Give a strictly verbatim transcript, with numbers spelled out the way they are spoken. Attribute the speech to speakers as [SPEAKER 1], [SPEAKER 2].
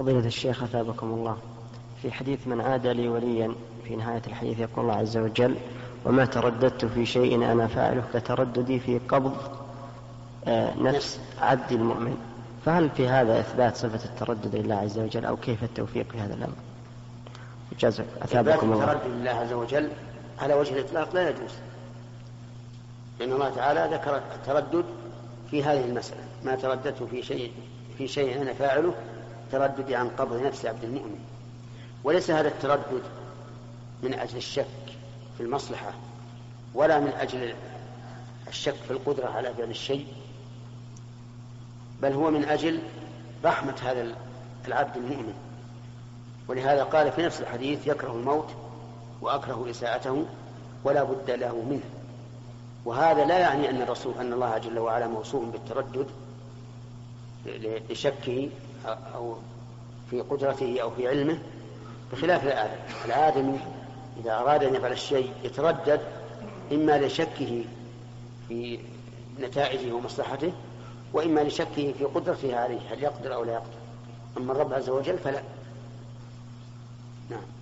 [SPEAKER 1] فضيلة الشيخ أثابكم الله، في حديث من عاد لي وليا في نهاية الحديث يقول الله عز وجل: وما ترددت في شيء أنا فاعله كترددي في قبض نفس عبد المؤمن، فهل في هذا إثبات صفة التردد لله عز وجل أو كيف التوفيق في هذا الأمر؟ إثبات
[SPEAKER 2] التردد لله عز وجل على وجه الإطلاق لا يجوز، لأن الله تعالى ذكر التردد في هذه المسألة: ما ترددت في شيء في شيء أنا فاعله ترددي عن قبض نفس عبد المؤمن. وليس هذا التردد من أجل الشك في المصلحة ولا من أجل الشك في القدرة على فعل الشيء، بل هو من أجل رحمة هذا العبد المؤمن. ولهذا قال في نفس الحديث: يكره الموت وأكره إساءته ولا بد له منه. وهذا لا يعني أن الرسول أن الله جل وعلا موصوف بالتردد لشكه أو في قدرته أو في علمه، بخلاف الآدم. الآدمي إذا أراد أن يفعل الشيء يتردد إما لشكه في نتائجه ومصلحته، وإما لشكه في قدرته عليه، هل يقدر أو لا يقدر. أما الرب عز وجل فلا. نعم.